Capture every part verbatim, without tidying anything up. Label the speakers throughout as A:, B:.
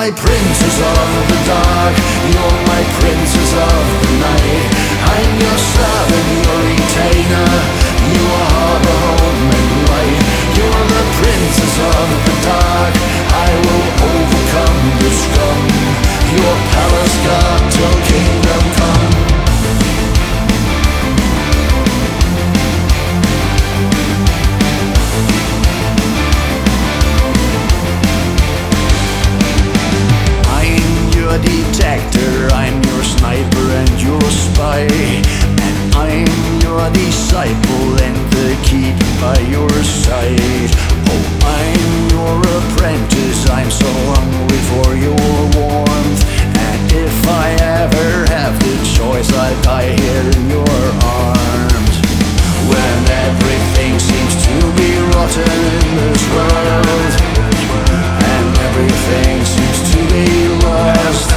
A: my princess of the dark, you're my princess of the night. I'm your servant, your retainer, you are harbor, home and light. You're the princess of the dark, I will overcome the scum. Your palace guard till kingdom come. Detector, I'm your sniper and your spy, and I'm your disciple and the key by your side. Oh, I'm your apprentice, I'm so hungry for your warmth, and if I ever have the choice, I'd die here in your arms. When everything seems to be rotten in this world, and everything seems to be lost,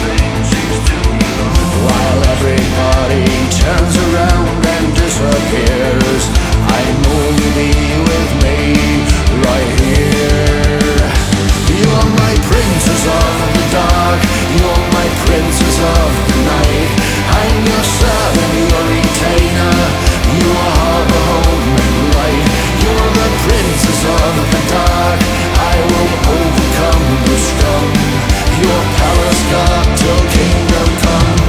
A: while everybody turns around and disappears, I know you'll be with me right here. You're my princess of the dark, you're my princess of the night. I'm your servant, your retainer, you are harbor, home and light. You're the princess of the dark, I will overcome the scum. Your palace guard till kingdom come.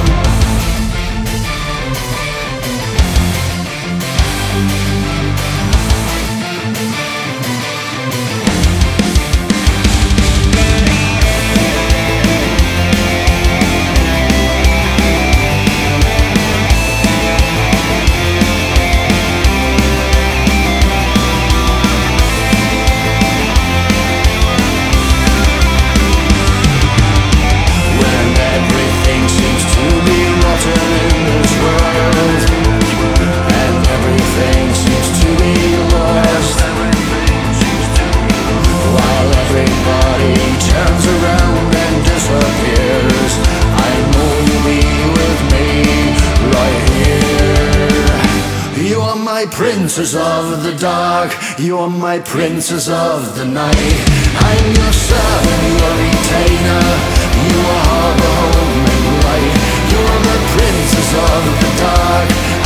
A: Princess of the dark, you're my princess of the night. I'm your servant, your retainer, you are harbor, home and light. You're the princess of the dark,